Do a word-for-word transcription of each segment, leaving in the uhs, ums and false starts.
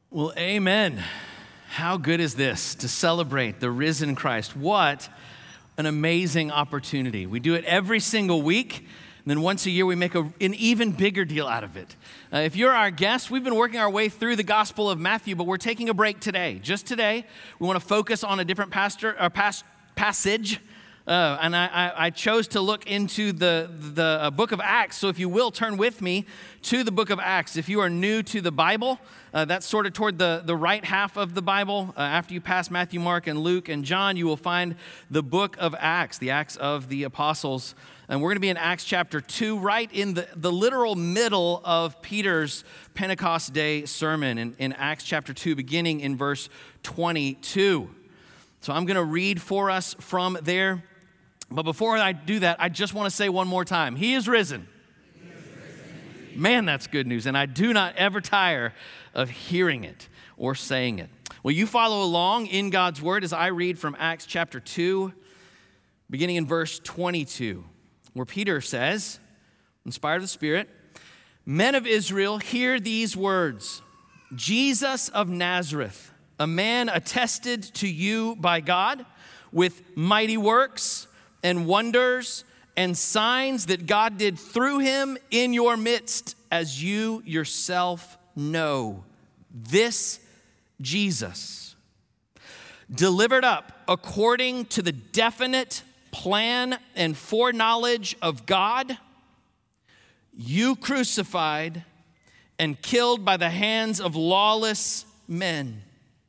Well, amen. How good is this to celebrate the risen Christ? What an amazing opportunity. We do it every single week, and then once a year we make a, an even bigger deal out of it. Uh, if you're our guest, we've been working our way through the Gospel of Matthew, but we're taking a break today. Just today, we want to focus on a different pastor, or pas, passage. Uh, and I, I chose to look into the, the uh, book of Acts. So if you will, turn with me to the book of Acts. If you are new to the Bible, uh, that's sort of toward the, the right half of the Bible. Uh, after you pass Matthew, Mark, and Luke, and John, you will find the book of Acts, the Acts of the Apostles. And we're going to be in Acts chapter two, right in the, the literal middle of Peter's Pentecost Day sermon in, in Acts chapter two, beginning in verse twenty-two. So I'm going to read for us from there. But before I do that, I just want to say one more time, He is risen. He is risen. Man, that's good news. And I do not ever tire of hearing it or saying it. Well, you follow along in God's word as I read from Acts chapter two, beginning in verse twenty-two, where Peter says, inspired of the Spirit, "Men of Israel, hear these words. Jesus of Nazareth, a man attested to you by God with mighty works and wonders and signs that God did through him in your midst, as you yourself know. This Jesus, delivered up according to the definite plan and foreknowledge of God, you crucified and killed by the hands of lawless men.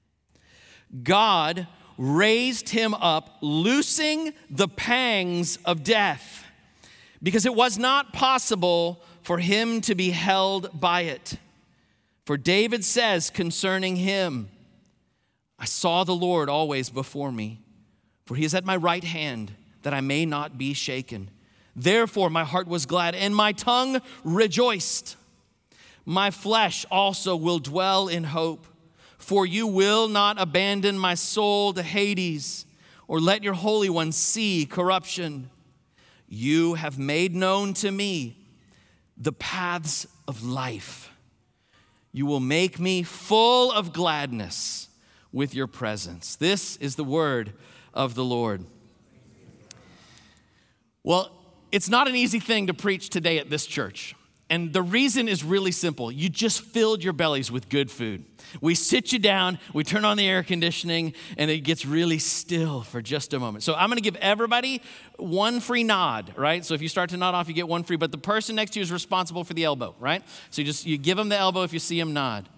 God raised him up, loosing the pangs of death, because it was not possible for him to be held by it. For David says concerning him, I saw the Lord always before me, for he is at my right hand, that I may not be shaken. Therefore my heart was glad, and my tongue rejoiced. My flesh also will dwell in hope. For you will not abandon my soul to Hades, or let your Holy One see corruption. You have made known to me the paths of life. You will make me full of gladness with your presence." This is the word of the Lord. Well, it's not an easy thing to preach today at this church. And the reason is really simple. You just filled your bellies with good food. We sit you down, we turn on the air conditioning, and it gets really still for just a moment. So I'm going to give everybody one free nod, right? So if you start to nod off, you get one free, but the person next to you is responsible for the elbow, right? So you just you give them the elbow if you see them nod.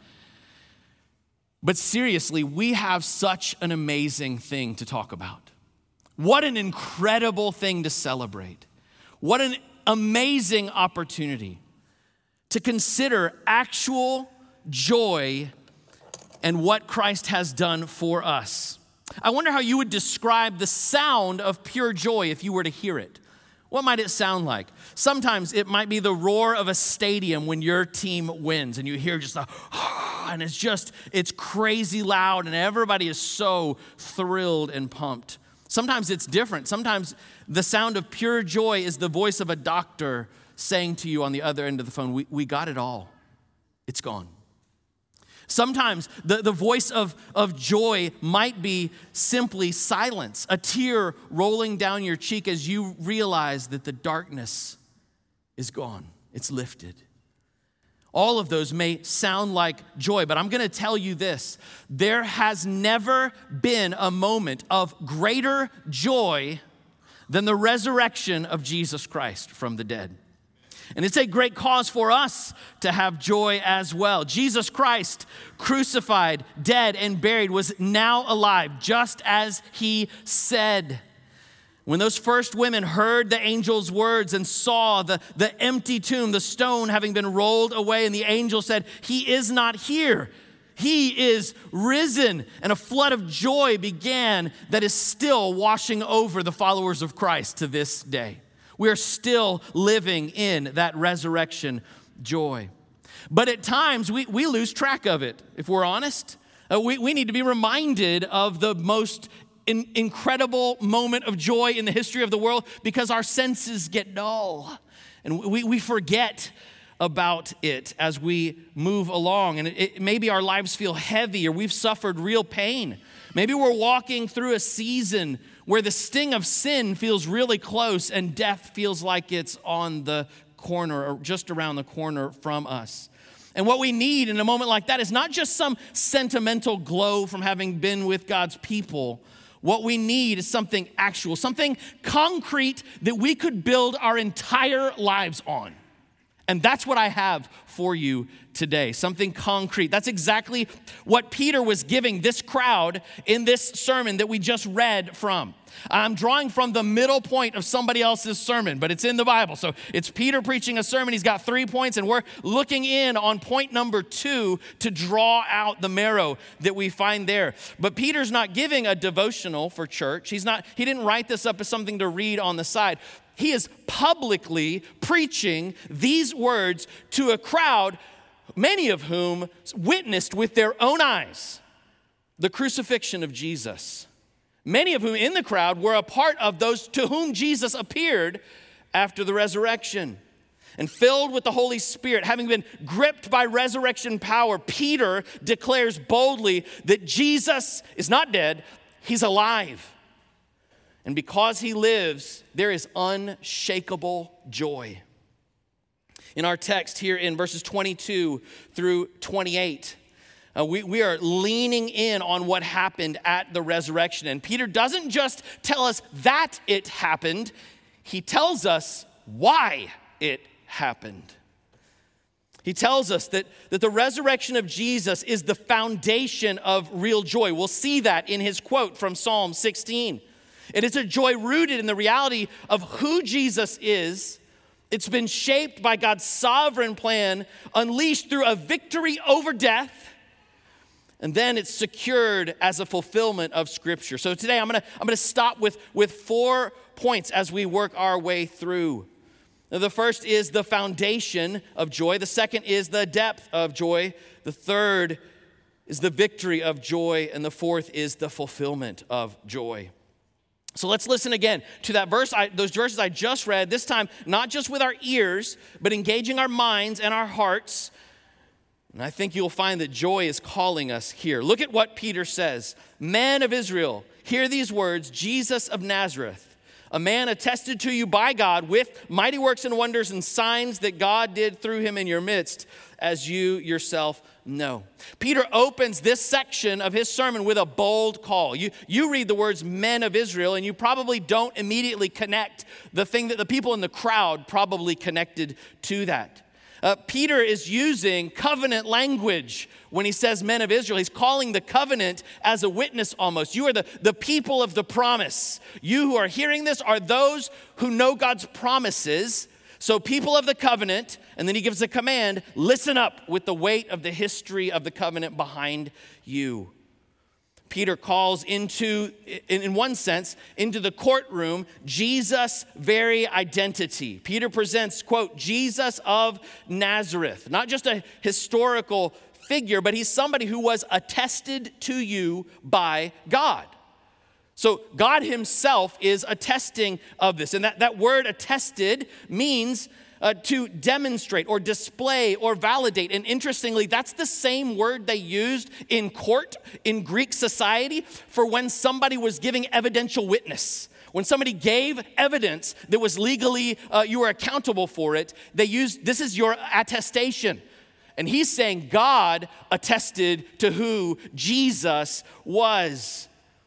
But seriously, we have such an amazing thing to talk about. What an incredible thing to celebrate. What an amazing opportunity to consider actual joy and what Christ has done for us. I wonder how you would describe the sound of pure joy if you were to hear it. What might it sound like? Sometimes it might be the roar of a stadium when your team wins and you hear just a, and it's just, it's crazy loud and everybody is so thrilled and pumped. Sometimes it's different. Sometimes the sound of pure joy is the voice of a doctor saying to you on the other end of the phone, we, we got it all. It's gone. Sometimes the, the voice of, of joy might be simply silence, a tear rolling down your cheek as you realize that the darkness is gone. It's lifted. All of those may sound like joy, but I'm going to tell you this. There has never been a moment of greater joy than the resurrection of Jesus Christ from the dead. And it's a great cause for us to have joy as well. Jesus Christ, crucified, dead, and buried, was now alive, just as he said. When those first women heard the angel's words and saw the, the empty tomb, the stone having been rolled away, and the angel said, "He is not here. He is risen." And a flood of joy began that is still washing over the followers of Christ to this day. We are still living in that resurrection joy. But at times, we, we lose track of it, if we're honest. Uh, we, we need to be reminded of the most in, incredible moment of joy in the history of the world because our senses get dull. And we, we forget about it as we move along. And it, it, maybe our lives feel heavy or we've suffered real pain. Maybe we're walking through a season where the sting of sin feels really close and death feels like it's on the corner or just around the corner from us. And what we need in a moment like that is not just some sentimental glow from having been with God's people. What we need is something actual, something concrete that we could build our entire lives on. And that's what I have for you today, something concrete. That's exactly what Peter was giving this crowd in this sermon that we just read from. I'm drawing from the middle point of somebody else's sermon, but it's in the Bible. So it's Peter preaching a sermon. He's got three points, and we're looking in on point number two to draw out the marrow that we find there. But Peter's not giving a devotional for church. He's not, he didn't write this up as something to read on the side. He is publicly preaching these words to a crowd, many of whom witnessed with their own eyes the crucifixion of Jesus. Many of whom in the crowd were a part of those to whom Jesus appeared after the resurrection. And filled with the Holy Spirit, having been gripped by resurrection power, Peter declares boldly that Jesus is not dead, he's alive. And because he lives, there is unshakable joy. In our text here in verses twenty-two through twenty-eight, uh, we, we are leaning in on what happened at the resurrection. And Peter doesn't just tell us that it happened, he tells us why it happened. He tells us that, that the resurrection of Jesus is the foundation of real joy. We'll see that in his quote from Psalm sixteen. It is a joy rooted in the reality of who Jesus is. It's been shaped by God's sovereign plan, unleashed through a victory over death, and then it's secured as a fulfillment of Scripture. So today I'm gonna, I'm gonna stop with, with four points as we work our way through. Now, the first is the foundation of joy. The second is the depth of joy. The third is the victory of joy. And the fourth is the fulfillment of joy. So let's listen again to that verse, I, those verses I just read, this time not just with our ears, but engaging our minds and our hearts. And I think you'll find that joy is calling us here. Look at what Peter says. Men of Israel, hear these words, Jesus of Nazareth, a man attested to you by God with mighty works and wonders and signs that God did through him in your midst, as you yourself know. Peter opens this section of his sermon with a bold call. You, you read the words men of Israel, and you probably don't immediately connect the thing that the people in the crowd probably connected to that. Uh, Peter is using covenant language when he says men of Israel. He's calling the covenant as a witness almost. You are the, the people of the promise. You who are hearing this are those who know God's promises. So people of the covenant, and then he gives a command, listen up with the weight of the history of the covenant behind you. Peter calls into, in one sense, into the courtroom, Jesus' very identity. Peter presents, quote, Jesus of Nazareth. Not just a historical figure, but he's somebody who was attested to you by God. So God himself is attesting of this. And that, that word attested means uh, to demonstrate or display or validate. And interestingly, that's the same word they used in court in Greek society for when somebody was giving evidential witness. When somebody gave evidence that was legally, uh, you were accountable for it, they used, this is your attestation. And he's saying God attested to who Jesus was.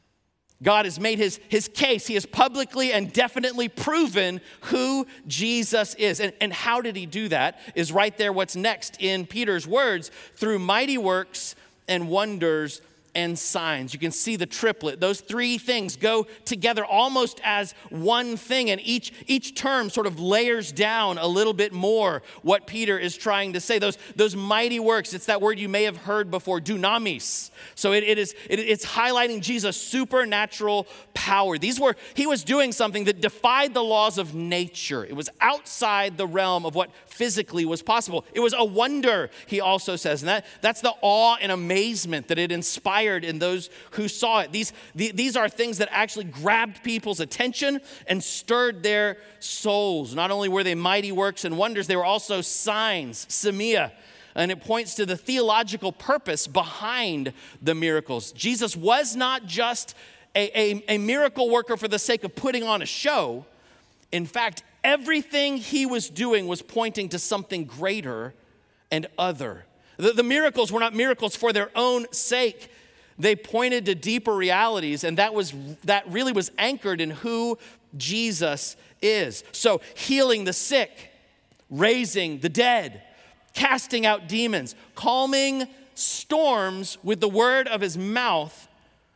God has made his, his case. He has publicly and definitely proven who Jesus is. And, and how did he do that is right there what's next in Peter's words. Through mighty works and wonders and signs. You can see the triplet. Those three things go together almost as one thing. And each, each term sort of layers down a little bit more what Peter is trying to say. Those, those mighty works, it's that word you may have heard before, dunamis. So it, it is, it, it's highlighting Jesus' supernatural power. These were, he was doing something that defied the laws of nature. It was outside the realm of what physically was possible. It was a wonder, he also says. And that, that's the awe and amazement that it inspired in those who saw it. These, the, these are things that actually grabbed people's attention and stirred their souls. Not only were they mighty works and wonders, they were also signs, semia. And it points to the theological purpose behind the miracles. Jesus was not just a, a, a miracle worker for the sake of putting on a show. In fact, everything he was doing was pointing to something greater and other. The, the miracles were not miracles for their own sake. They pointed to deeper realities, and that was that really was anchored in who Jesus is. So healing the sick, raising the dead, casting out demons, calming storms with the word of his mouth,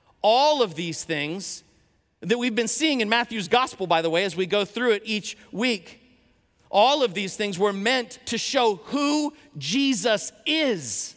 all of these things that we've been seeing in Matthew's gospel, by the way, as we go through it each week, all of these things were meant to show who Jesus is.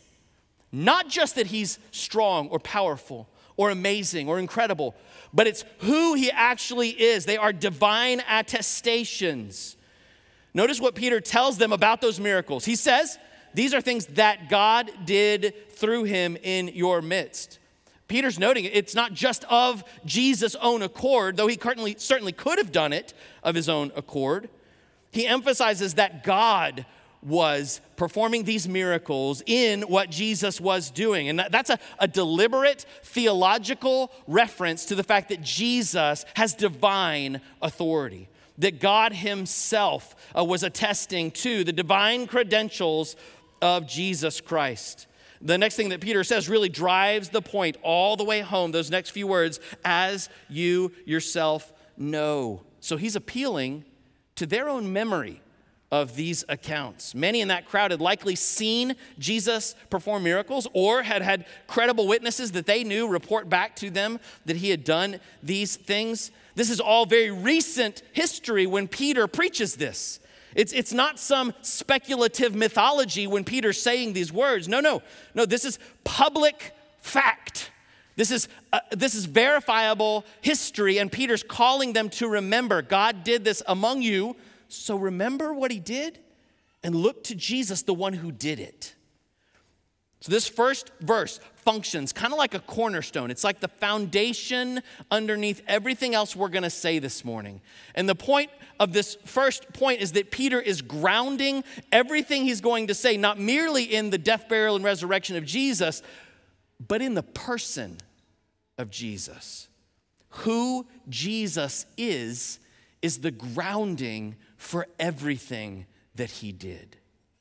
Not just that he's strong or powerful or amazing or incredible, but it's who he actually is. They are divine attestations. Notice what Peter tells them about those miracles. He says, these are things that God did through him in your midst. Peter's noting it's not just of Jesus' own accord, though he certainly, certainly could have done it of his own accord. He emphasizes that God was performing these miracles in what Jesus was doing. And that's a, a deliberate theological reference to the fact that Jesus has divine authority, that God himself uh, was attesting to the divine credentials of Jesus Christ. The next thing that Peter says really drives the point all the way home, those next few words, as you yourself know. So he's appealing to their own memory of these accounts. Many in that crowd had likely seen Jesus perform miracles or had had credible witnesses that they knew report back to them that he had done these things. This is all very recent history when Peter preaches this. It's, it's not some speculative mythology when Peter's saying these words. No, no, no, this is public fact. This is, uh, this is verifiable history, and Peter's calling them to remember God did this among you. So remember what he did and look to Jesus, the one who did it. So this first verse functions kind of like a cornerstone. It's like the foundation underneath everything else we're going to say this morning. And the point of this first point is that Peter is grounding everything he's going to say, not merely in the death, burial, and resurrection of Jesus, but in the person of Jesus. Who Jesus is, is the grounding for everything that he did.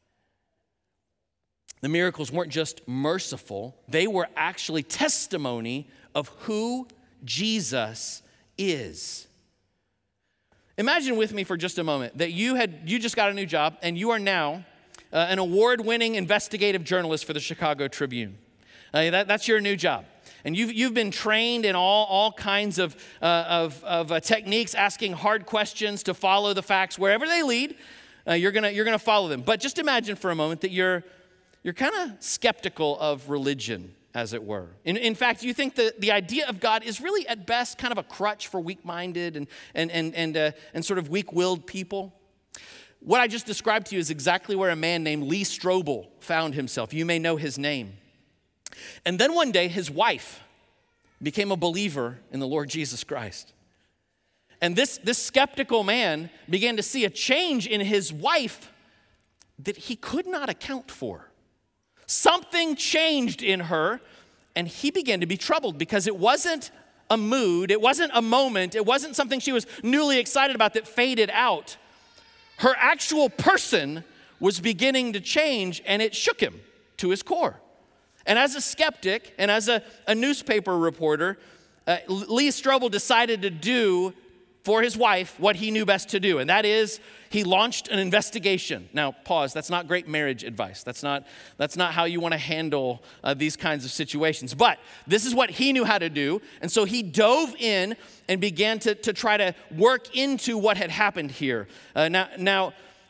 The miracles weren't just merciful, they were actually testimony of who Jesus is. Imagine with me for just a moment that you had you just got a new job and you are now uh, an award-winning investigative journalist for the Chicago Tribune. Uh, that, that's your new job. And you've, you've been trained in all, all kinds of, uh, of, of uh, techniques, asking hard questions to follow the facts. Wherever they lead, uh, you're gonna, you're gonna follow them. But just imagine for a moment that you're, you're kind of skeptical of religion, as it were. In, in fact, you think that the idea of God is really at best kind of a crutch for weak-minded and, and, and, and, uh, and sort of weak-willed people. What I just described to you is exactly where a man named Lee Strobel found himself. You may know his name. And then one day, his wife became a believer in the Lord Jesus Christ. And this, this skeptical man began to see a change in his wife that he could not account for. Something changed in her, and he began to be troubled because it wasn't a mood, it wasn't a moment, it wasn't something she was newly excited about that faded out. Her actual person was beginning to change, and it shook him to his core. And as a skeptic and as a, a newspaper reporter, uh, Lee Strobel decided to do for his wife what he knew best to do, and that is he launched an investigation. Now, pause. That's not great marriage advice. That's not, that's not how you want to handle uh, these kinds of situations. But this is what he knew how to do, and so he dove in and began to, to try to work into what had happened here. Uh, now, now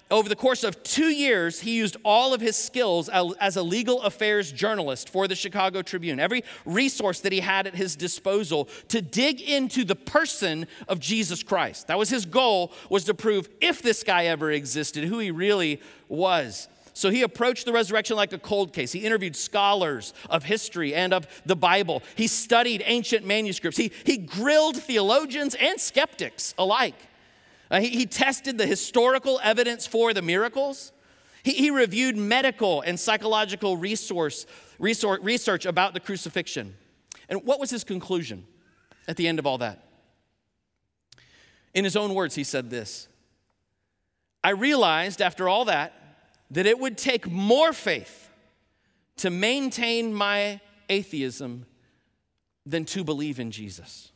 over the course of two years, he used all of his skills as a legal affairs journalist for the Chicago Tribune, every resource that he had at his disposal to dig into the person of Jesus Christ. That was his goal, was to prove if this guy ever existed, who he really was. So he approached the resurrection like a cold case. He interviewed scholars of history and of the Bible. He studied ancient manuscripts. He, he grilled theologians and skeptics alike. Uh, he, he tested the historical evidence for the miracles. He, he reviewed medical and psychological resource, resource, research about the crucifixion. And what was his conclusion at the end of all that? In his own words, he said this: I realized after all that, that it would take more faith to maintain my atheism than to believe in Jesus.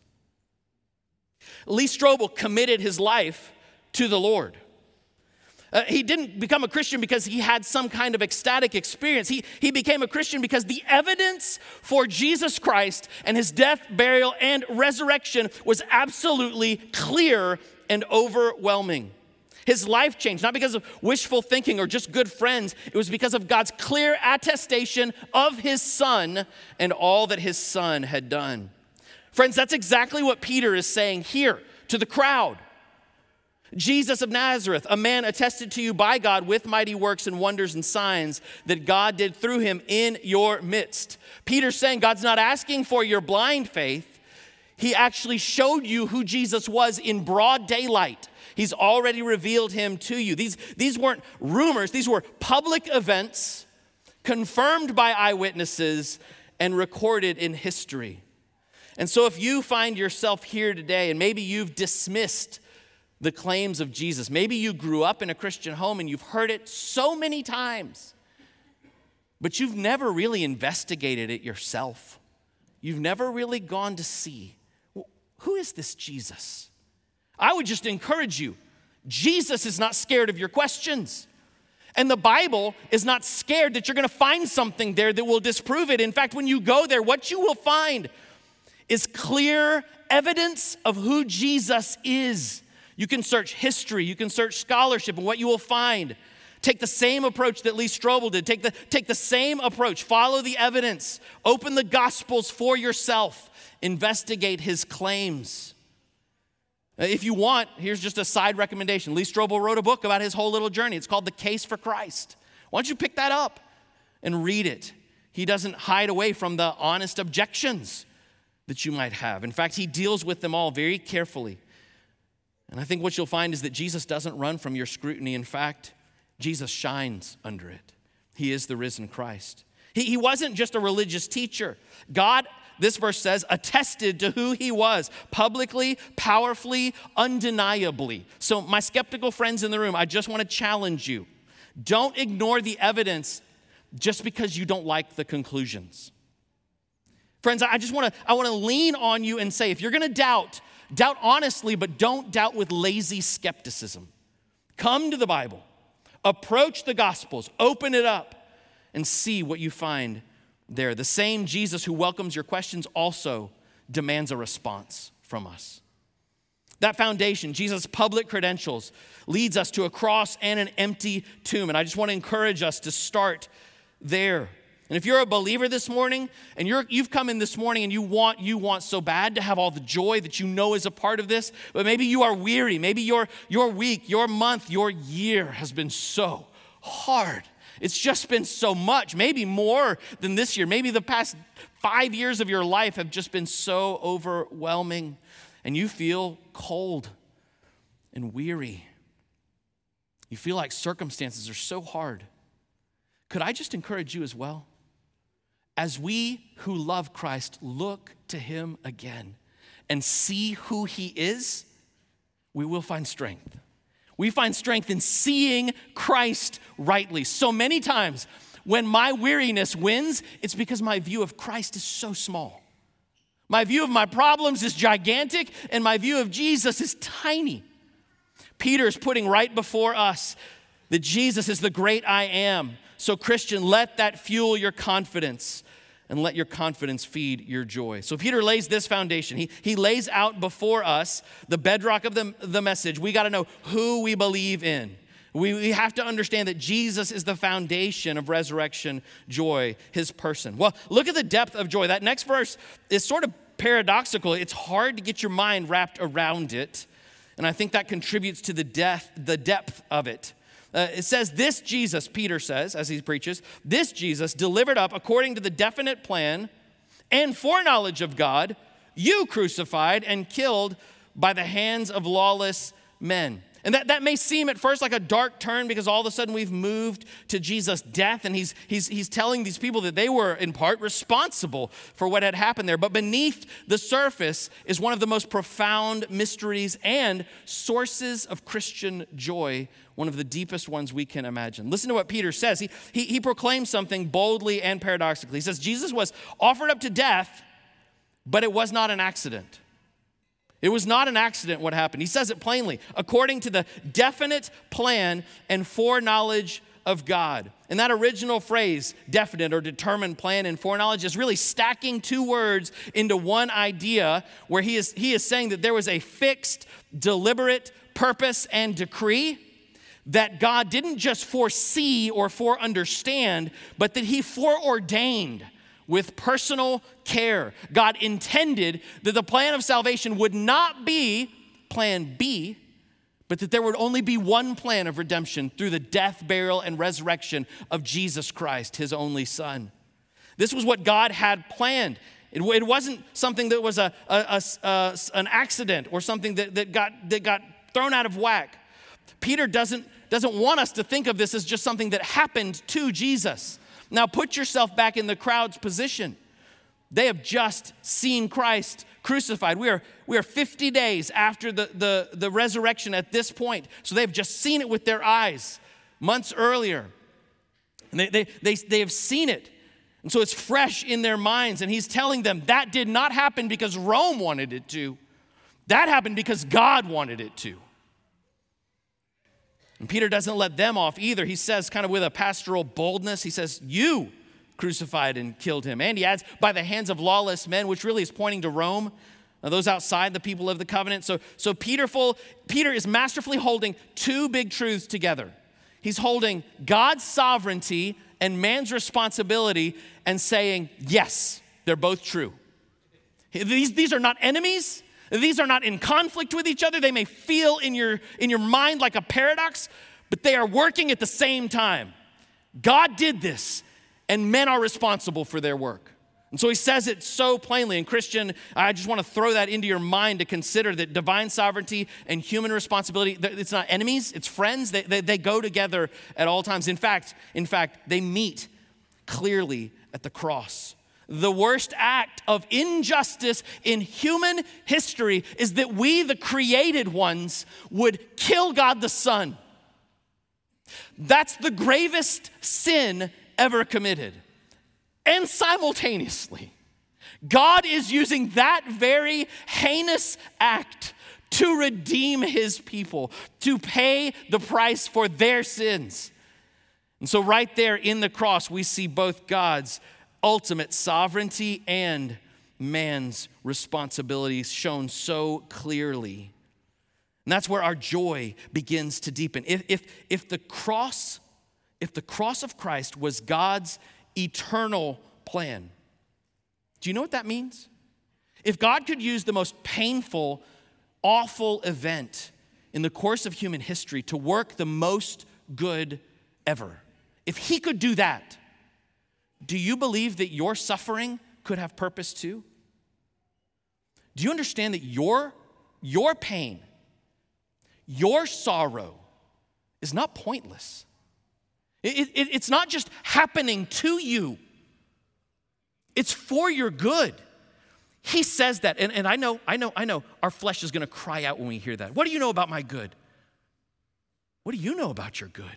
Lee Strobel committed his life to the Lord. Uh, he didn't become a Christian because he had some kind of ecstatic experience. He, he became a Christian because the evidence for Jesus Christ and his death, burial, and resurrection was absolutely clear and overwhelming. His life changed, not because of wishful thinking or just good friends. It was because of God's clear attestation of his Son and all that his Son had done. Friends, that's exactly what Peter is saying here to the crowd. Jesus of Nazareth, a man attested to you by God with mighty works and wonders and signs that God did through him in your midst. Peter's saying God's not asking for your blind faith. He actually showed you who Jesus was in broad daylight. He's already revealed him to you. These, these weren't rumors. These were public events confirmed by eyewitnesses and recorded in history. And so if you find yourself here today and maybe you've dismissed the claims of Jesus, maybe you grew up in a Christian home and you've heard it so many times, but you've never really investigated it yourself. You've never really gone to see, well, who is this Jesus? I would just encourage you, Jesus is not scared of your questions. And the Bible is not scared that you're going to find something there that will disprove it. In fact, when you go there, what you will find is clear evidence of who Jesus is. You can search history, you can search scholarship, and what you will find. Take the same approach that Lee Strobel did. Take the, take the same approach. Follow the evidence. Open the Gospels for yourself. Investigate his claims. If you want, here's just a side recommendation. Lee Strobel wrote a book about his whole little journey. It's called The Case for Christ. Why don't you pick that up and read it? He doesn't hide away from the honest objections that you might have. In fact, he deals with them all very carefully. And I think what you'll find is that Jesus doesn't run from your scrutiny. In fact, Jesus shines under it. He is the risen Christ. He, he wasn't just a religious teacher. God, this verse says, attested to who he was, publicly, powerfully, undeniably. So my skeptical friends in the room, I just want to challenge you. Don't ignore the evidence just because you don't like the conclusions. Friends, I just want to I want to lean on you and say, if you're going to doubt, doubt honestly, but don't doubt with lazy skepticism. Come to the Bible, approach the Gospels, open it up, and see what you find there. The same Jesus who welcomes your questions also demands a response from us. That foundation, Jesus' public credentials, leads us to a cross and an empty tomb. And I just want to encourage us to start there. And if you're a believer this morning, and you're, you've come in this morning and you want, you want so bad to have all the joy that you know is a part of this, but maybe you are weary, maybe your, your week, your month, your year has been so hard. It's just been so much, maybe more than this year. Maybe the past five years of your life have just been so overwhelming, and you feel cold and weary. You feel like circumstances are so hard. Could I just encourage you as well? As we who love Christ look to him again and see who he is, we will find strength. We find strength in seeing Christ rightly. So many times when my weariness wins, it's because my view of Christ is so small. My view of my problems is gigantic, and my view of Jesus is tiny. Peter is putting right before us that Jesus is the great I am. So Christian, let that fuel your confidence, and let your confidence feed your joy. So Peter lays this foundation. He, he lays out before us the bedrock of the, the message. We got to know who we believe in. We, we have to understand that Jesus is the foundation of resurrection joy, his person. Well, look at the depth of joy. That next verse is sort of paradoxical. It's hard to get your mind wrapped around it. And I think that contributes to the depth, the depth of it. Uh, it says, this Jesus, Peter says, as he preaches, this Jesus delivered up according to the definite plan and foreknowledge of God, you crucified and killed by the hands of lawless men. And that, that may seem at first like a dark turn because all of a sudden we've moved to Jesus' death, and he's, he's, he's telling these people that they were in part responsible for what had happened there. But beneath the surface is one of the most profound mysteries and sources of Christian joy, one of the deepest ones we can imagine. Listen to what Peter says. He, he, he proclaims something boldly and paradoxically. He says, Jesus was offered up to death, but it was not an accident. It was not an accident what happened. He says it plainly, according to the definite plan and foreknowledge of God. And that original phrase, definite or determined plan and foreknowledge, is really stacking two words into one idea where he is, he is saying that there was a fixed, deliberate purpose and decree that God didn't just foresee or foreunderstand, but that he foreordained with personal care. God intended that the plan of salvation would not be plan B, but that there would only be one plan of redemption through the death, burial, and resurrection of Jesus Christ, his only Son. This was what God had planned. It, it wasn't something that was a, a, a, a, an accident or something that, that, got, that got thrown out of whack. Peter doesn't, doesn't want us to think of this as just something that happened to Jesus. Now put yourself back in the crowd's position. They have just seen Christ crucified. We are, we are fifty days after the, the, the resurrection at this point. So they've just seen it with their eyes months earlier. And they, they, they, they have seen it. And so it's fresh in their minds. And he's telling them that did not happen because Rome wanted it to. That happened because God wanted it to. And Peter doesn't let them off either. He says, kind of with a pastoral boldness, he says, you crucified and killed him. And he adds, by the hands of lawless men, which really is pointing to Rome, now those outside the people of the covenant. So, so Peterful, Peter is masterfully holding two big truths together. He's holding God's sovereignty and man's responsibility and saying, yes, they're both true. These, these are not enemies. These are not in conflict with each other. They may feel in your, in your mind like a paradox, but they are working at the same time. God did this, and men are responsible for their work. And so he says it so plainly. And Christian, I just want to throw that into your mind to consider that divine sovereignty and human responsibility, it's not enemies, it's friends. They, they, they go together at all times. In fact, in fact, they meet clearly at the cross. The worst act of injustice in human history is that we, the created ones, would kill God the Son. That's the gravest sin ever committed. And simultaneously, God is using that very heinous act to redeem his people, to pay the price for their sins. And so right there in the cross, we see both God's ultimate sovereignty and man's responsibilities shown so clearly. And that's where our joy begins to deepen. If, if, if the cross, if the cross of Christ was God's eternal plan, do you know what that means? If God could use the most painful, awful event in the course of human history to work the most good ever, if he could do that, do you believe that your suffering could have purpose too? Do you understand that your, your pain, your sorrow is not pointless? It, it, it's not just happening to you. It's for your good. He says that, and, and I know, I know, I know our flesh is going to cry out when we hear that. What do you know about my good? What do you know about your good?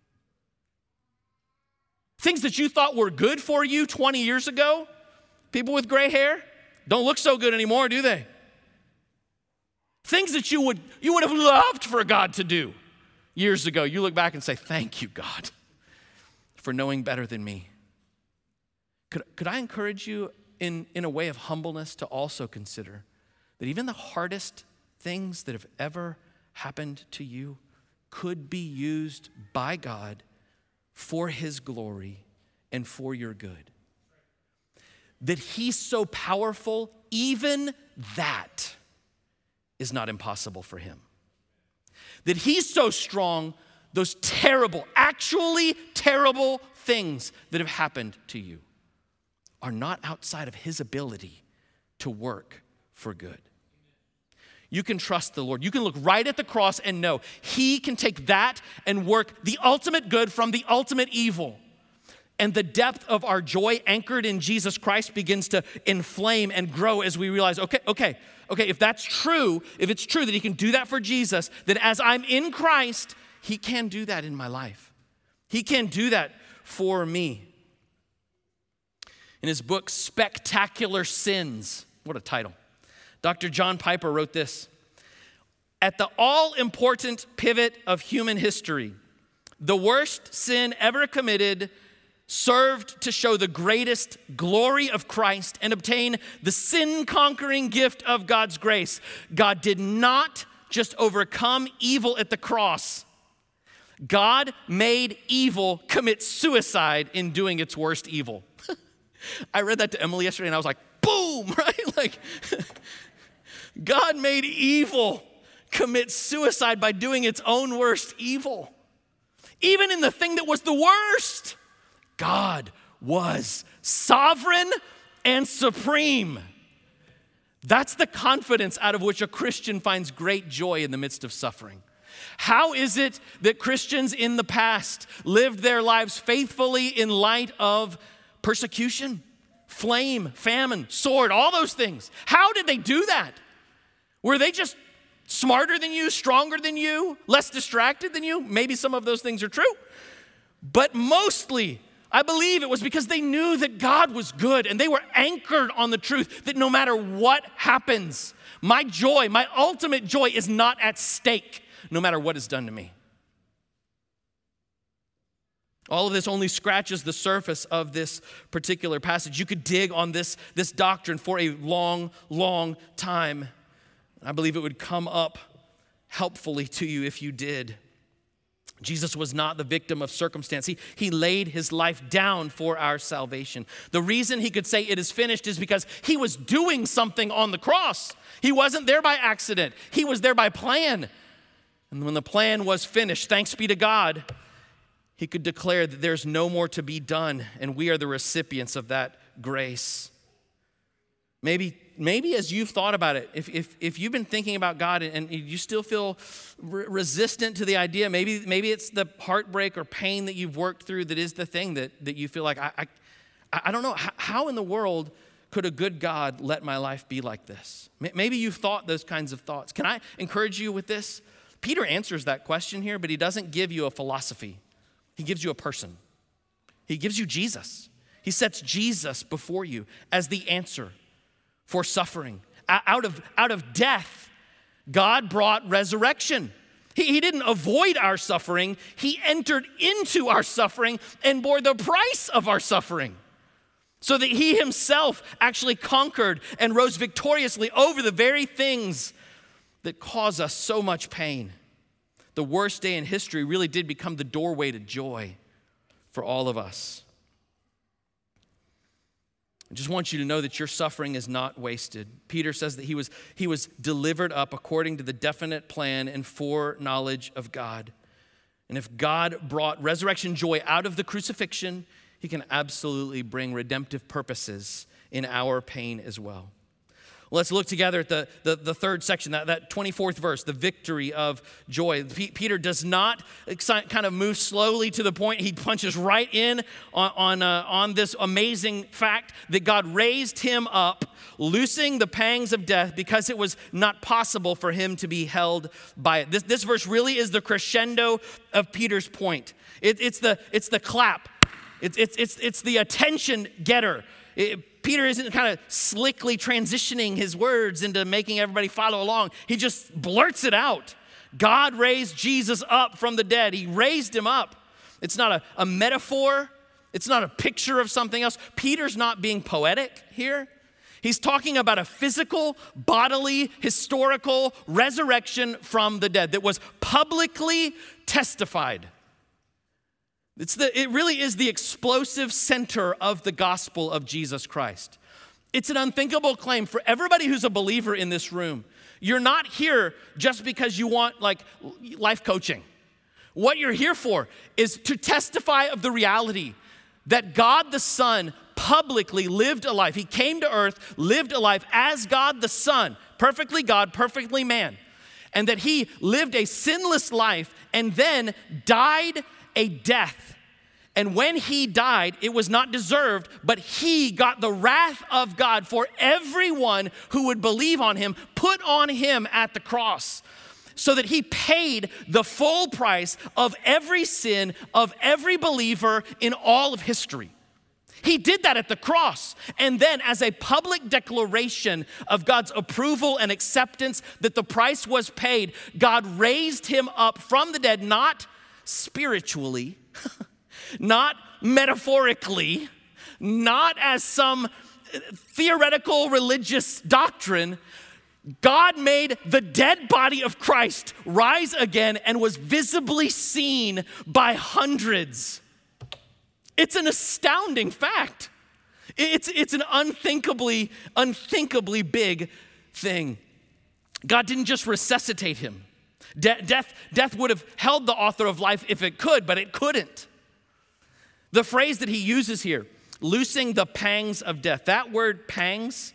Things that you thought were good for you twenty years ago, people with gray hair, don't look so good anymore, do they? Things that you would, you would have loved for God to do years ago, you look back and say, thank you, God, for knowing better than me. Could, could I encourage you in, in a way of humbleness to also consider that even the hardest things that have ever happened to you, could be used by God for his glory and for your good. That he's so powerful, even that is not impossible for him. That he's so strong, those terrible, actually terrible things that have happened to you are not outside of his ability to work for good. You can trust the Lord. You can look right at the cross and know he can take that and work the ultimate good from the ultimate evil. And the depth of our joy anchored in Jesus Christ begins to inflame and grow as we realize, okay, okay, okay, if that's true, if it's true that he can do that for Jesus, then as I'm in Christ, he can do that in my life. He can do that for me. In his book, Spectacular Sins, what a title, Doctor John Piper wrote this: at the all-important pivot of human history, the worst sin ever committed served to show the greatest glory of Christ and obtain the sin-conquering gift of God's grace. God did not just overcome evil at the cross. God made evil commit suicide in doing its worst evil. I read that to Emily yesterday and I was like, boom, right? Like, God made evil commit suicide by doing its own worst evil. Even in the thing that was the worst, God was sovereign and supreme. That's the confidence out of which a Christian finds great joy in the midst of suffering. How is it that Christians in the past lived their lives faithfully in light of persecution, flame, famine, sword, all those things? How did they do that? Were they just smarter than you, stronger than you, less distracted than you? Maybe some of those things are true. But mostly, I believe it was because they knew that God was good and they were anchored on the truth that no matter what happens, my joy, my ultimate joy is not at stake no matter what is done to me. All of this only scratches the surface of this particular passage. You could dig on this, this doctrine for a long, long time. I believe it would come up helpfully to you if you did. Jesus was not the victim of circumstance. He, he laid his life down for our salvation. The reason he could say it is finished is because he was doing something on the cross. He wasn't there by accident. He was there by plan. And when the plan was finished, thanks be to God, he could declare that there's no more to be done, and we are the recipients of that grace. Maybe, maybe as you've thought about it, if, if, if you've been thinking about God and, and you still feel re- resistant to the idea, maybe, maybe it's the heartbreak or pain that you've worked through that is the thing that, that you feel like, I, I, I don't know, how, how in the world could a good God let my life be like this? Maybe you've thought those kinds of thoughts. Can I encourage you with this? Peter answers that question here, but he doesn't give you a philosophy. He gives you a person. He gives you Jesus. He sets Jesus before you as the answer for suffering. Out of, out of death, God brought resurrection. He, he didn't avoid our suffering. He entered into our suffering and bore the price of our suffering so that he himself actually conquered and rose victoriously over the very things that cause us so much pain. The worst day in history really did become the doorway to joy for all of us. I just want you to know that your suffering is not wasted. Peter says that he was, he was delivered up according to the definite plan and foreknowledge of God. And if God brought resurrection joy out of the crucifixion, he can absolutely bring redemptive purposes in our pain as well. Let's look together at the, the, the third section, that, that twenty-fourth verse, the victory of joy. P- Peter does not kind of move slowly to the point. He punches right in on, on, uh, on this amazing fact that God raised him up, loosing the pangs of death because it was not possible for him to be held by it. This, this verse really is the crescendo of Peter's point. It, it's, the, it's the clap. It, it's, it's, it's the attention getter. It, Peter isn't kind of slickly transitioning his words into making everybody follow along. He just blurts it out. God raised Jesus up from the dead. He raised him up. It's not a, a metaphor. It's not a picture of something else. Peter's not being poetic here. He's talking about a physical, bodily, historical resurrection from the dead that was publicly testified. It's the, it really is the explosive center of the gospel of Jesus Christ. It's an unthinkable claim for everybody who's a believer in this room. You're not here just because you want like life coaching. What you're here for is to testify of the reality that God the Son publicly lived a life. He came to earth, lived a life as God the Son, perfectly God, perfectly man, and that he lived a sinless life and then died a death. And when he died, it was not deserved, but he got the wrath of God for everyone who would believe on him, put on him at the cross, so that he paid the full price of every sin of every believer in all of history. He did that at the cross. And then as a public declaration of God's approval and acceptance that the price was paid, God raised him up from the dead, not spiritually, not metaphorically, not as some theoretical religious doctrine. God made the dead body of Christ rise again and was visibly seen by hundreds. It's an astounding fact. It's, it's an unthinkably, unthinkably big thing. God didn't just resuscitate him. De- death, death would have held the author of life if it could, but it couldn't. The phrase that he uses here, loosing the pangs of death, that word pangs,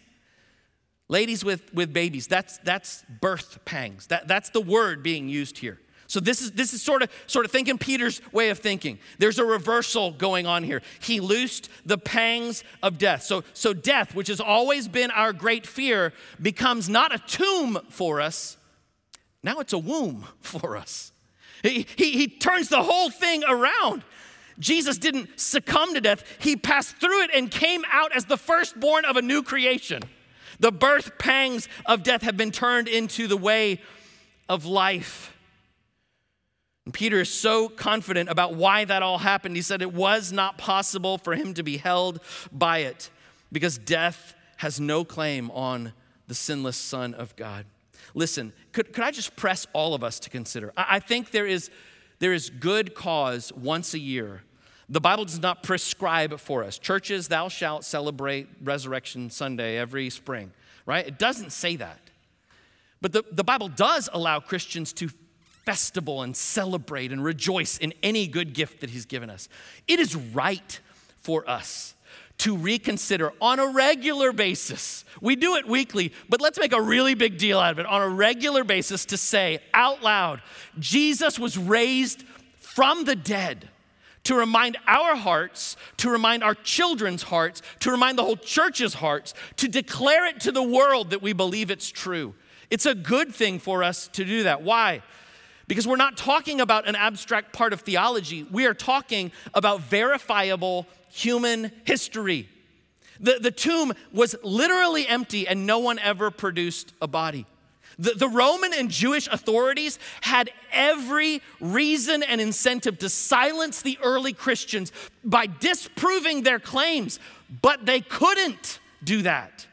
ladies with, with babies, that's, that's birth pangs. That, that's the word being used here. So this is this is sort of sort of thinking Peter's way of thinking. There's a reversal going on here. He loosed the pangs of death. So, so death, which has always been our great fear, becomes not a tomb for us. Now it's a womb for us. He, he, he turns the whole thing around. Jesus didn't succumb to death. He passed through it and came out as the firstborn of a new creation. The birth pangs of death have been turned into the way of life. And Peter is so confident about why that all happened. He said it was not possible for him to be held by it because death has no claim on the sinless Son of God. Listen, could, could I just press all of us to consider? I, I think there is, there is good cause once a year. The Bible does not prescribe for us. Churches, thou shalt celebrate Resurrection Sunday every spring, right? It doesn't say that. But the, the Bible does allow Christians to festival and celebrate and rejoice in any good gift that he's given us. It is right for us to reconsider on a regular basis. We do it weekly, but let's make a really big deal out of it on a regular basis to say out loud, Jesus was raised from the dead to remind our hearts, to remind our children's hearts, to remind the whole church's hearts, to declare it to the world that we believe it's true. It's a good thing for us to do that. Why? Because we're not talking about an abstract part of theology. We are talking about verifiable human history. The, the tomb was literally empty and no one ever produced a body. The, the Roman and Jewish authorities had every reason and incentive to silence the early Christians by disproving their claims, but they couldn't do that.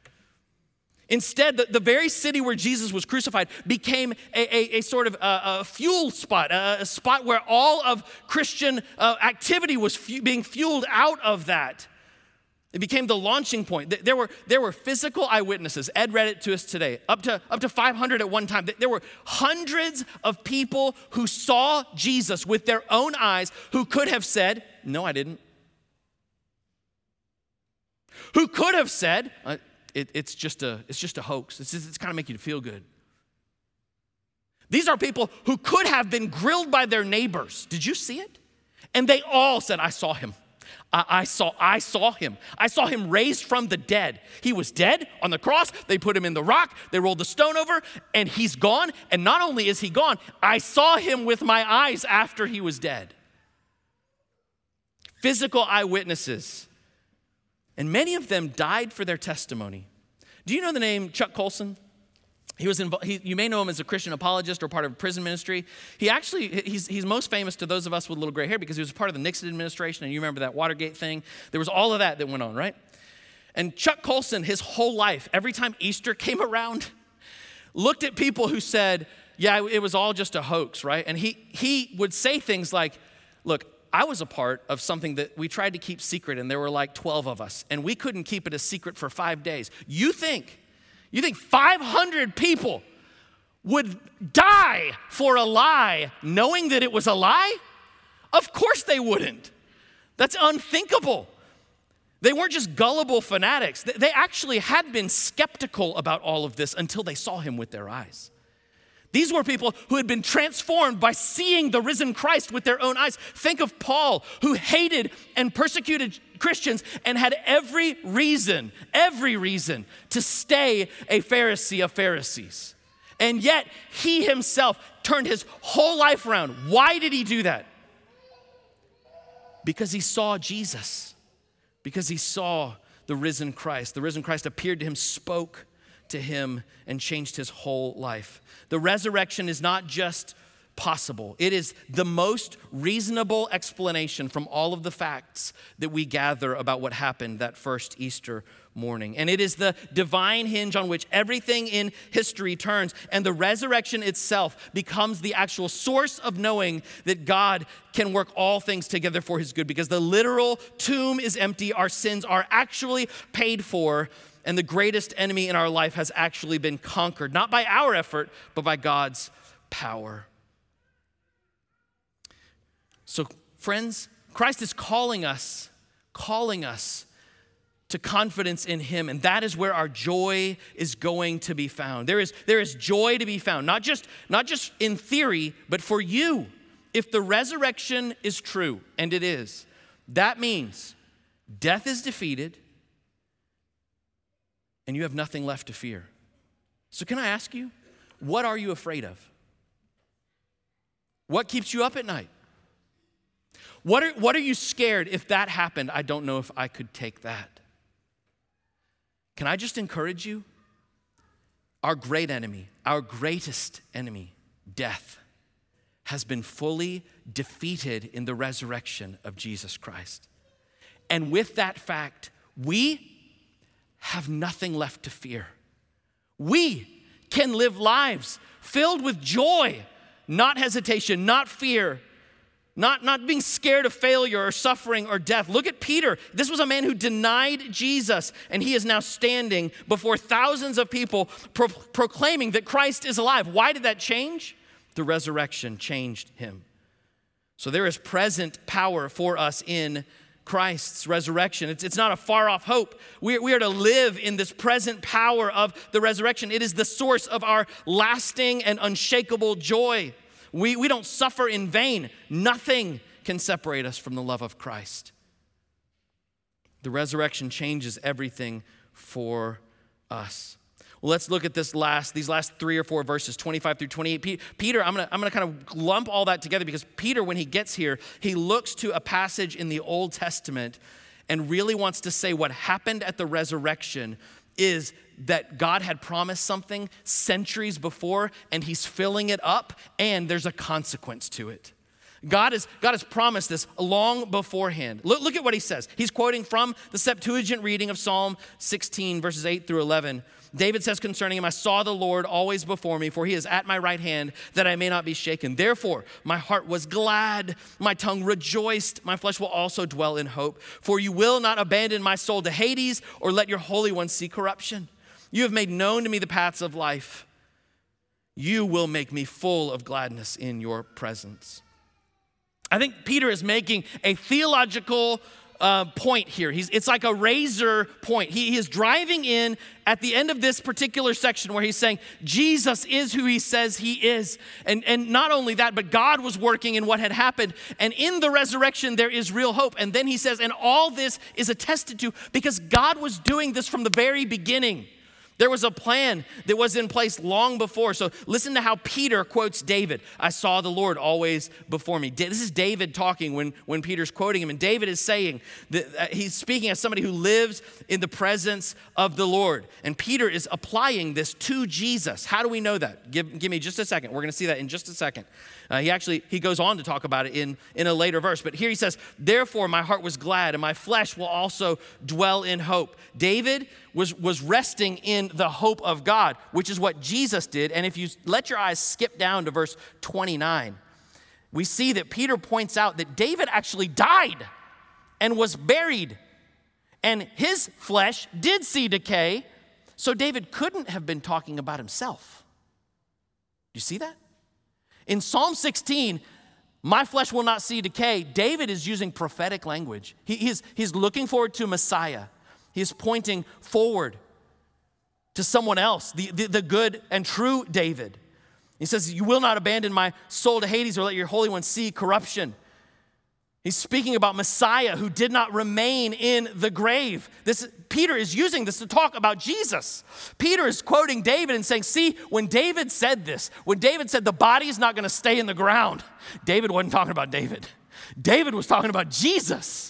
Instead, the, the very city where Jesus was crucified became a, a, a sort of a, a fuel spot, a, a spot where all of Christian uh, activity was fu- being fueled out of that. It became the launching point. There were, there were physical eyewitnesses. Ed read it to us today, up to, up to five hundred at one time. There were hundreds of people who saw Jesus with their own eyes who could have said, no, I didn't. Who could have said, uh, It, it's just a it's just a hoax. It's, just, it's kind of make you feel good. These are people who could have been grilled by their neighbors. Did you see it? And they all said, I saw him. I, I saw I saw him. I saw him raised from the dead. He was dead on the cross. They put him in the rock. They rolled the stone over, and he's gone. And not only is he gone, I saw him with my eyes after he was dead. Physical eyewitnesses. And many of them died for their testimony. Do you know the name Chuck Colson? He was involved, he, you may know him as a Christian apologist or part of prison ministry. He actually, he's, he's most famous to those of us with little gray hair because he was part of the Nixon administration, and you remember that Watergate thing. There was all of that that went on, right? And Chuck Colson, his whole life, every time Easter came around, looked at people who said, yeah, it was all just a hoax, right? And he he would say things like, look, I was a part of something that we tried to keep secret, and there were like twelve of us, and we couldn't keep it a secret for five days. You think, you think five hundred people would die for a lie knowing that it was a lie? Of course they wouldn't. That's unthinkable. They weren't just gullible fanatics. They actually had been skeptical about all of this until they saw him with their eyes. These were people who had been transformed by seeing the risen Christ with their own eyes. Think of Paul, who hated and persecuted Christians and had every reason, every reason to stay a Pharisee of Pharisees. And yet he himself turned his whole life around. Why did he do that? Because he saw Jesus. Because he saw the risen Christ. The risen Christ appeared to him, spoke to him, and changed his whole life. The resurrection is not just possible. It is the most reasonable explanation from all of the facts that we gather about what happened that first Easter morning. And it is the divine hinge on which everything in history turns. And the resurrection itself becomes the actual source of knowing that God can work all things together for his good, because the literal tomb is empty. Our sins are actually paid for. And the greatest enemy in our life has actually been conquered, not by our effort, but by God's power. So, friends, Christ is calling us, calling us to confidence in him, and that is where our joy is going to be found. There is, there is joy to be found, not just, not just in theory, but for you. If the resurrection is true, and it is, that means death is defeated, and you have nothing left to fear. So can I ask you, what are you afraid of? What keeps you up at night? What are, what are you scared? If that happened, I don't know if I could take that. Can I just encourage you? Our great enemy, our greatest enemy, death, has been fully defeated in the resurrection of Jesus Christ. And with that fact, we have nothing left to fear. We can live lives filled with joy, not hesitation, not fear, not, not being scared of failure or suffering or death. Look at Peter. This was a man who denied Jesus, and he is now standing before thousands of people pro- proclaiming that Christ is alive. Why did that change? The resurrection changed him. So there is present power for us in Christ's resurrection. It's, it's not a far-off hope. We, we are to live in this present power of the resurrection. It is the source of our lasting and unshakable joy. We, we don't suffer in vain. Nothing can separate us from the love of Christ. The resurrection changes everything for us. Well, let's look at this last, these last three or four verses, twenty-five through twenty-eight. Peter, I'm gonna, I'm gonna kind of lump all that together, because Peter, when he gets here, he looks to a passage in the Old Testament and really wants to say what happened at the resurrection is that God had promised something centuries before, and he's filling it up, and there's a consequence to it. God, is, God has promised this long beforehand. Look, look at what he says. He's quoting from the Septuagint reading of Psalm sixteen, verses eight through eleven. David says concerning him, I saw the Lord always before me, for he is at my right hand, that I may not be shaken. Therefore, my heart was glad, my tongue rejoiced, my flesh will also dwell in hope. For you will not abandon my soul to Hades, or let your Holy One see corruption. You have made known to me the paths of life. You will make me full of gladness in your presence. I think Peter is making a theological uh, point here. He's, it's like a razor point. He, he is driving in at the end of this particular section where he's saying, Jesus is who he says he is. And, and not only that, but God was working in what had happened. And in the resurrection, there is real hope. And then he says, and all this is attested to because God was doing this from the very beginning. There was a plan that was in place long before. So listen to how Peter quotes David. I saw the Lord always before me. This is David talking when, when Peter's quoting him. And David is saying that he's speaking as somebody who lives in the presence of the Lord. And Peter is applying this to Jesus. How do we know that? Give, give me just a second. We're going to see that in just a second. Uh, he actually, he goes on to talk about it in, in a later verse. But here he says, therefore my heart was glad and my flesh will also dwell in hope. David was, was resting in the hope of God, which is what Jesus did. And if you let your eyes skip down to verse twenty-nine, we see that Peter points out that David actually died and was buried. And his flesh did see decay. So David couldn't have been talking about himself. You see that? In Psalm sixteen, my flesh will not see decay. David is using prophetic language. He, he's, he's looking forward to Messiah. He's pointing forward to someone else, the, the, the good and true David. He says, you will not abandon my soul to Hades or let your Holy One see corruption. He's speaking about Messiah who did not remain in the grave. This, Peter is using this to talk about Jesus. Peter is quoting David and saying, see, when David said this, when David said the body is not going to stay in the ground, David wasn't talking about David. David was talking about Jesus.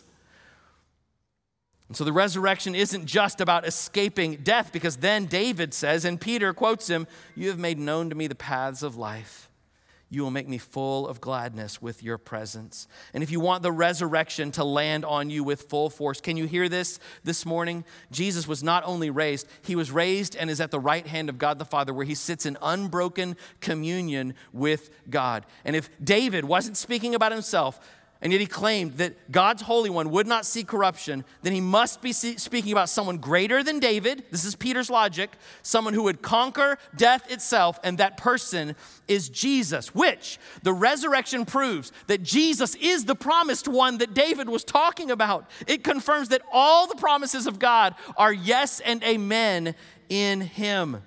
And so the resurrection isn't just about escaping death, because then David says, and Peter quotes him, you have made known to me the paths of life. You will make me full of gladness with your presence. And if you want the resurrection to land on you with full force, can you hear this this morning? Jesus was not only raised, he was raised and is at the right hand of God the Father, where he sits in unbroken communion with God. And if David wasn't speaking about himself, and yet he claimed that God's Holy One would not see corruption, then he must be speaking about someone greater than David. This is Peter's logic. Someone who would conquer death itself, and that person is Jesus, which the resurrection proves that Jesus is the promised one that David was talking about. It confirms that all the promises of God are yes and amen in him.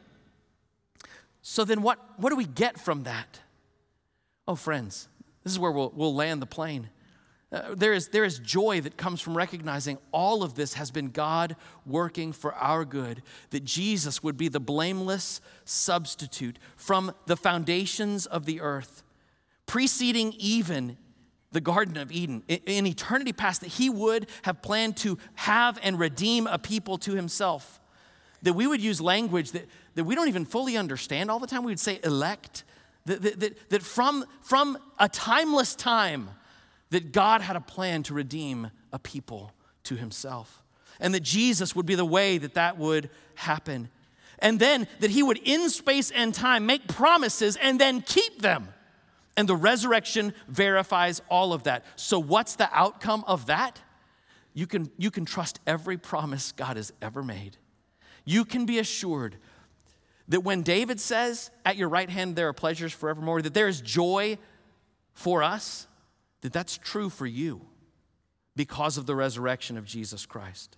So then what, what do we get from that? Oh, friends, this is where we'll, we'll land the plane. Uh, there is, there is joy that comes from recognizing all of this has been God working for our good, that Jesus would be the blameless substitute from the foundations of the earth, preceding even the Garden of Eden, in, in eternity past, that he would have planned to have and redeem a people to himself, that we would use language that, that we don't even fully understand all the time. We would say elect, that, that, that, that from, from a timeless time, that God had a plan to redeem a people to himself. And that Jesus would be the way that that would happen. And then that he would, in space and time, make promises and then keep them. And the resurrection verifies all of that. So what's the outcome of that? You can, you can trust every promise God has ever made. You can be assured that when David says, at your right hand there are pleasures forevermore, that there is joy for us, that that's true for you because of the resurrection of Jesus Christ.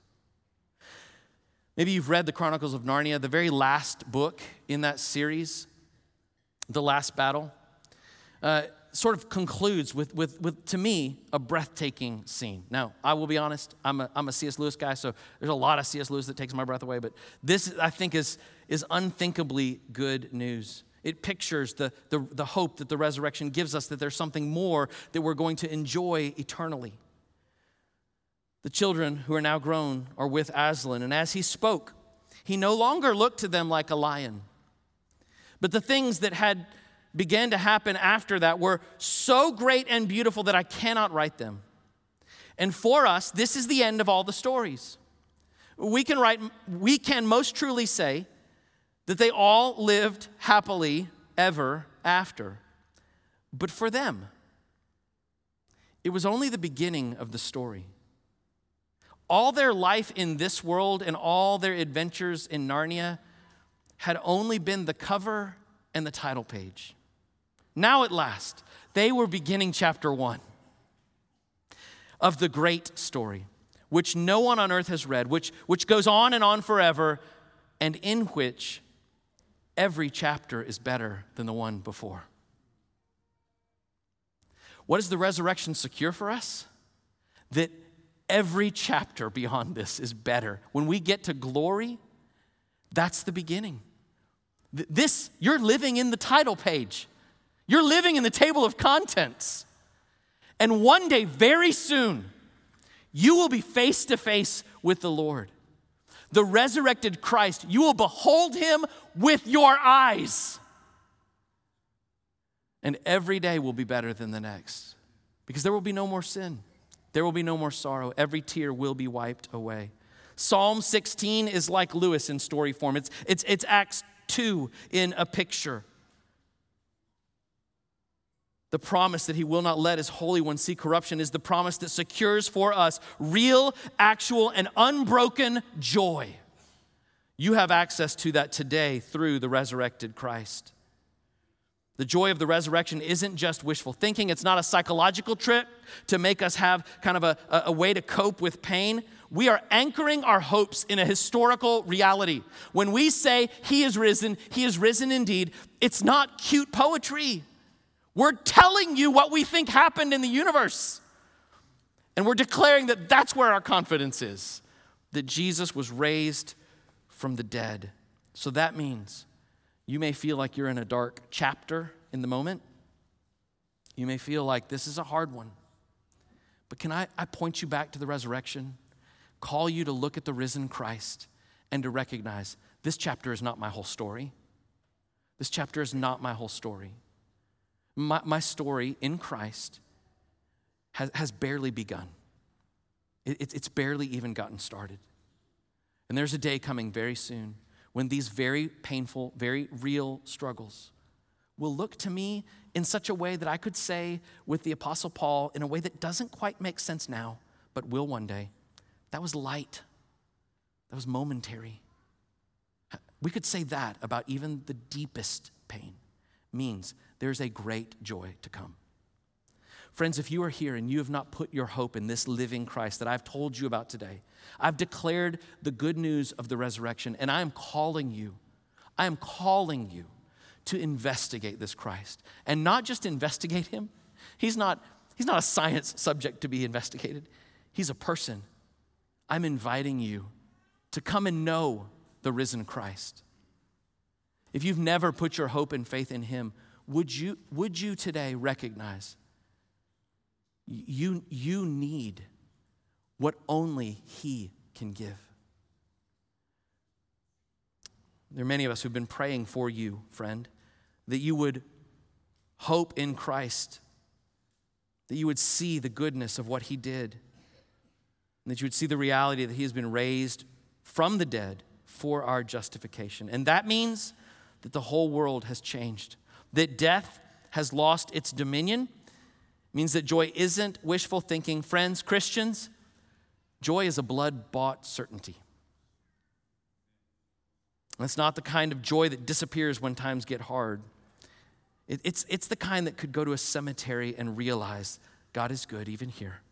Maybe you've read the Chronicles of Narnia, the very last book in that series, The Last Battle, uh, sort of concludes with, with, with, to me, a breathtaking scene. Now, I will be honest, I'm a, I'm a C S Lewis guy, so there's a lot of C S Lewis that takes my breath away, but this, I think, is, is unthinkably good news. It pictures the, the, the hope that the resurrection gives us, that there's something more that we're going to enjoy eternally. The children who are now grown are with Aslan, and as he spoke, he no longer looked to them like a lion. But the things that had began to happen after that were so great and beautiful that I cannot write them. And for us, this is the end of all the stories. We can write, we can most truly say that they all lived happily ever after. But for them, it was only the beginning of the story. All their life in this world and all their adventures in Narnia had only been the cover and the title page. Now at last, they were beginning chapter one of the great story, which no one on earth has read, which, which goes on and on forever, and in which every chapter is better than the one before. What does the resurrection secure for us? That every chapter beyond this is better. When we get to glory, That's the beginning. This, you're living in the title page. You're living in the table of contents. And one day, very soon, you will be face to face with the Lord. The resurrected Christ, you will behold him with your eyes. And every day will be better than the next because there will be no more sin. There will be no more sorrow. Every tear will be wiped away. Psalm sixteen is like Lewis in story form. It's, it's, it's Acts two in a picture. The promise that he will not let his Holy One see corruption is the promise that secures for us real, actual, and unbroken joy. You have access to that today through the resurrected Christ. The joy of the resurrection isn't just wishful thinking. It's not a psychological trick to make us have kind of a, a way to cope with pain. We are anchoring our hopes in a historical reality. When we say he is risen, he is risen indeed, it's not cute poetry. We're telling you what we think happened in the universe. And we're declaring that that's where our confidence is, that Jesus was raised from the dead. So that means you may feel like you're in a dark chapter in the moment. You may feel like this is a hard one. But can I, I point you back to the resurrection, call you to look at the risen Christ and to recognize this chapter is not my whole story. This chapter is not my whole story. My, my story in Christ has, has barely begun. It, it, it's barely even gotten started. And there's a day coming very soon when these very painful, very real struggles will look to me in such a way that I could say with the Apostle Paul, in a way that doesn't quite make sense now, but will one day, that was light. That was momentary. We could say that about even the deepest pain. Means there's a great joy to come. Friends, if you are here and you have not put your hope in this living Christ that I've told you about today, I've declared the good news of the resurrection, and I am calling you, I am calling you to investigate this Christ. And not just investigate him. He's not, he's not a science subject to be investigated. He's a person. I'm inviting you to come and know the risen Christ. If you've never put your hope and faith in him, would you, would you today recognize you, you need what only he can give? There are many of us who've been praying for you, friend, that you would hope in Christ, that you would see the goodness of what he did, and that you would see the reality that he has been raised from the dead for our justification. And that means that the whole world has changed, that death has lost its dominion. It means that joy isn't wishful thinking. Friends, Christians, joy is a blood-bought certainty. It's not the kind of joy that disappears when times get hard. It, it's, it's the kind that could go to a cemetery and realize God is good even here.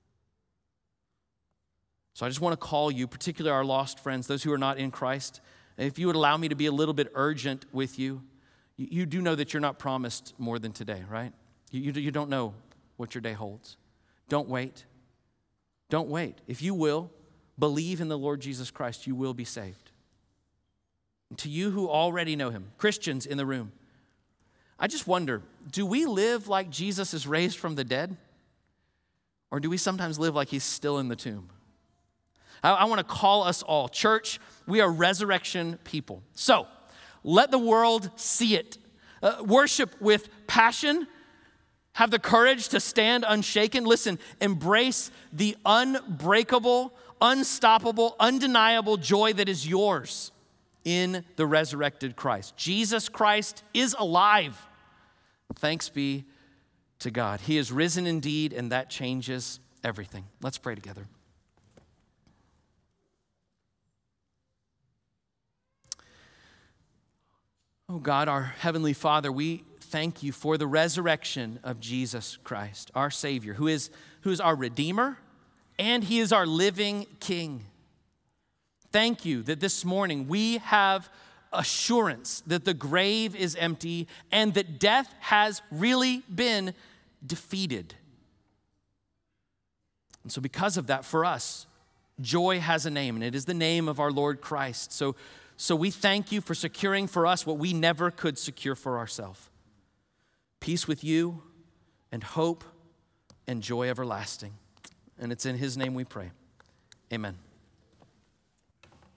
So I just want to call you, particularly our lost friends, those who are not in Christ, if you would allow me to be a little bit urgent with you, you, you do know that you're not promised more than today, right? You, you, you don't know what your day holds. Don't wait. Don't wait. If you will, believe in the Lord Jesus Christ, you will be saved. And to you who already know him, Christians in the room, I just wonder, do we live like Jesus is raised from the dead? Or do we sometimes live like he's still in the tomb? I, I want to call us all. Church, we are resurrection people. So, let the world see it. Uh, worship with passion. Have the courage to stand unshaken. Listen, embrace the unbreakable, unstoppable, undeniable joy that is yours in the resurrected Christ. Jesus Christ is alive. Thanks be to God. He is risen indeed, and that changes everything. Let's pray together. Oh God, our Heavenly Father, we thank you for the resurrection of Jesus Christ, our Savior, who is, who is our Redeemer, and he is our living King. Thank you that this morning we have assurance that the grave is empty and that death has really been defeated. And so because of that, for us, joy has a name, and it is the name of our Lord Christ. So, So we thank you for securing for us what we never could secure for ourselves. Peace with you and hope and joy everlasting. And it's in his name we pray. Amen.